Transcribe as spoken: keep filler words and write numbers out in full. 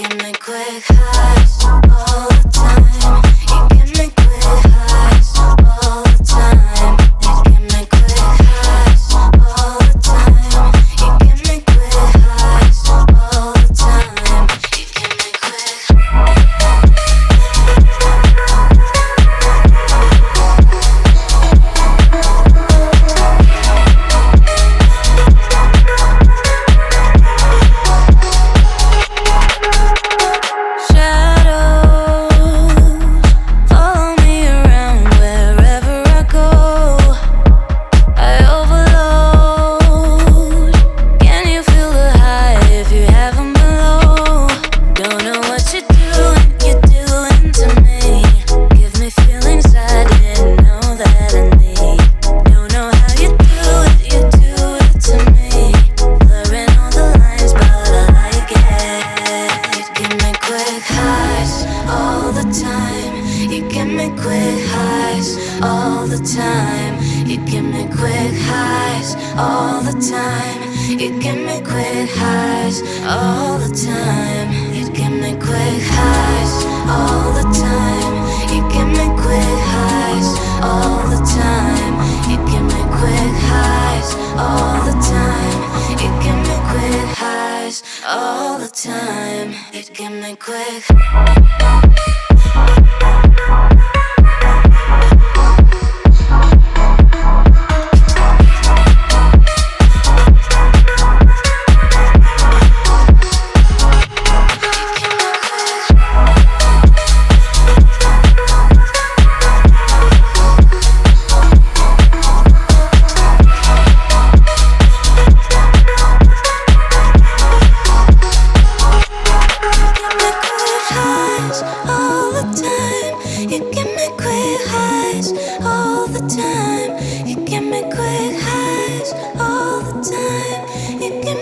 give me quick highs all the time. You give me quick highs all the time. You give me quick highs all the time. You give me quick highs all the time. You give me quick. All the time, you give me quick highs. All the time, you give me quick highs. All the time, you give me quick highs. All the time, you give me quick highs. All the time, you give me quick highs. All the time, you give me quick highs. All the time, you give me quick. You give me quick highs all the time. You give me quick highs all the time. You give